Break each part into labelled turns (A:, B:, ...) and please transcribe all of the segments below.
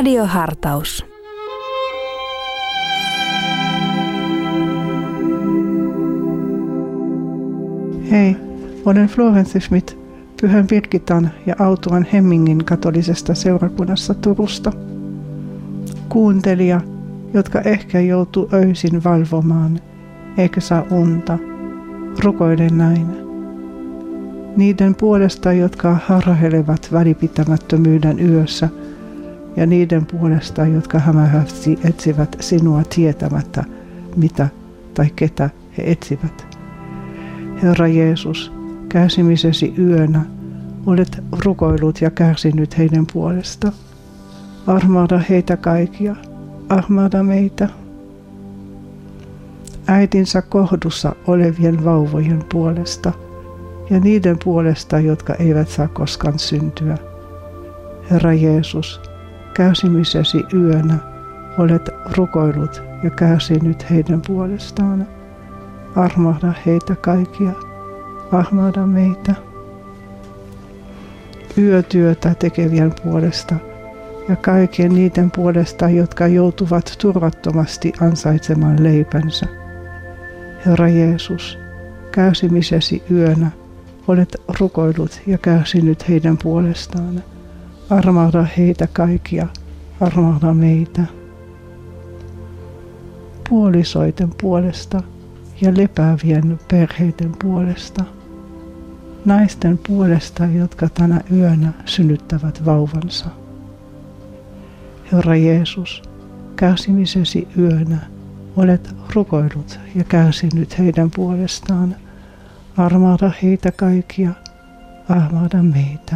A: Radiohartaus.
B: Hei, olen Florence Schmidt, Pyhän Birgittan ja Autuan Hemmingin katolisesta seurakunnassa Turusta. Kuuntelija, jotka ehkä joutuu öisin valvomaan, eikä saa unta, rukoile näin. Niiden puolesta, jotka harhailevat välipitämättömyyden yössä, ja niiden puolesta, jotka hämähästi etsivät sinua tietämättä, mitä tai ketä he etsivät. Herra Jeesus, kärsimisesi yönä olet rukoillut ja kärsinyt heidän puolesta. Armahda heitä kaikkia, armahda meitä. Äitinsä kohdussa olevien vauvojen puolesta ja niiden puolesta, jotka eivät saa koskaan syntyä. Herra Jeesus, kärsimisesi yönä olet rukoillut ja kärsinyt heidän puolestaan. Armahda heitä kaikkia, armahda meitä. Yötyötä tekevien puolesta ja kaikkien niiden puolesta, jotka joutuvat turvattomasti ansaitsemaan leipänsä. Herra Jeesus, kärsimisesi yönä olet rukoillut ja kärsinyt heidän puolestaan. Armahda heitä kaikkia, armahda meitä. Puolisoiden puolesta ja lepäävien perheiden puolesta. Naisten puolesta, jotka tänä yönä synnyttävät vauvansa. Herra Jeesus, kärsimisesi yönä olet rukoillut ja kärsinyt heidän puolestaan. Armahda heitä kaikkia, armahda meitä.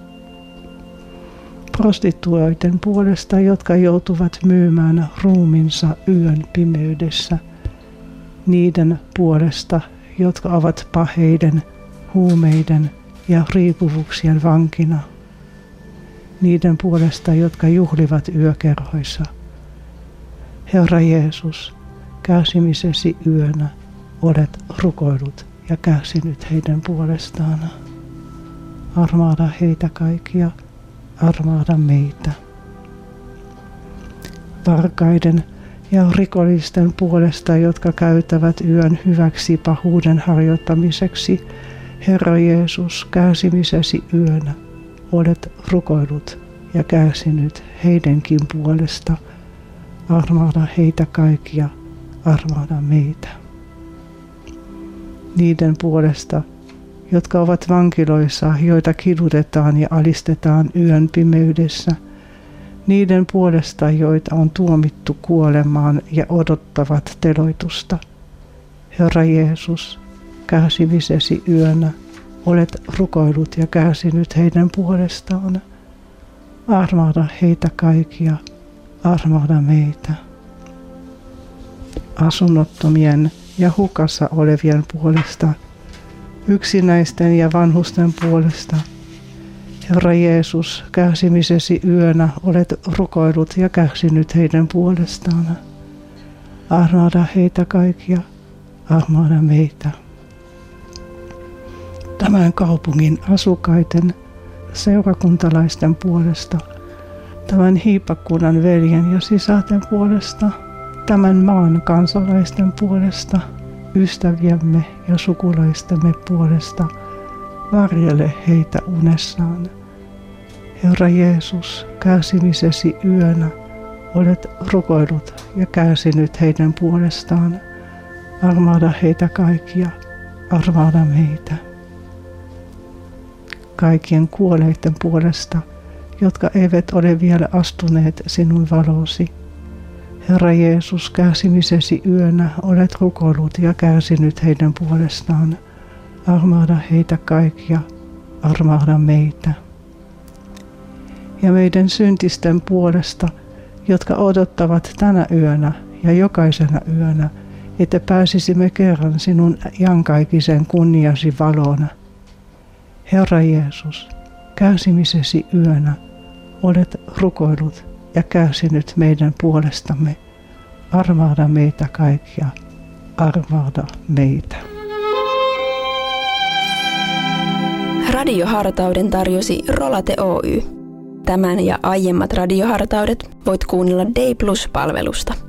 B: Prostituoiden puolesta, jotka joutuvat myymään ruuminsa yön pimeydessä. Niiden puolesta, jotka ovat paheiden, huumeiden ja riippuvuuksien vankina. Niiden puolesta, jotka juhlivat yökerhoissa. Herra Jeesus, kärsimisesi yönä olet rukoillut ja kärsinyt heidän puolestaan. Armahda heitä kaikkia, armahda meitä. Varkaiden ja rikollisten puolesta, jotka käyttävät yön hyväksi pahuuden harjoittamiseksi. Herra Jeesus, kärsimisesi yönä olet rukoillut ja kärsinyt heidenkin puolesta. Armahda heitä kaikkia, armahda meitä. Niiden puolesta, jotka ovat vankiloissa, joita kidutetaan ja alistetaan yön pimeydessä. Niiden puolesta, joita on tuomittu kuolemaan ja odottavat teloitusta. Herra Jeesus, kärsimisesi yönä olet rukoillut ja kärsinyt heidän puolestaan. Armahda heitä kaikkia, armahda meitä. Asunnottomien ja hukassa olevien puolesta, yksinäisten ja vanhusten puolesta. Herra Jeesus, kärsimisesi yönä olet rukoillut ja kärsinyt heidän puolestaan. Armahda heitä kaikkia, armahda meitä. Tämän kaupungin asukkaiden, seurakuntalaisten puolesta, tämän hiippakunnan veljen ja sisaten puolesta, tämän maan kansalaisten puolesta, ystäviemme ja sukulaistemme puolesta, varjele heitä unessaan. Herra Jeesus, kärsimisesi yönä olet rukoillut ja kärsinyt heidän puolestaan. Armahda heitä kaikkia, armahda meitä. Kaikkien kuolleiden puolesta, jotka eivät ole vielä astuneet sinun valosi. Herra Jeesus, kärsimisesi yönä olet rukoillut ja kärsinyt heidän puolestaan. Armahda heitä kaikkia, armahda meitä. Ja meidän syntisten puolesta, jotka odottavat tänä yönä ja jokaisena yönä, että pääsisimme kerran sinun iankaikkisen kunniasi valoon. Herra Jeesus, kärsimisesi yönä olet rukoillut ja kärsinyt meidän puolestamme. Armahda meitä kaikkia, armahda meitä.
A: Radiohartauden tarjosi Rolate Oy. Tämän ja aiemmat radiohartaudet voit kuunnella Day Plus-palvelusta.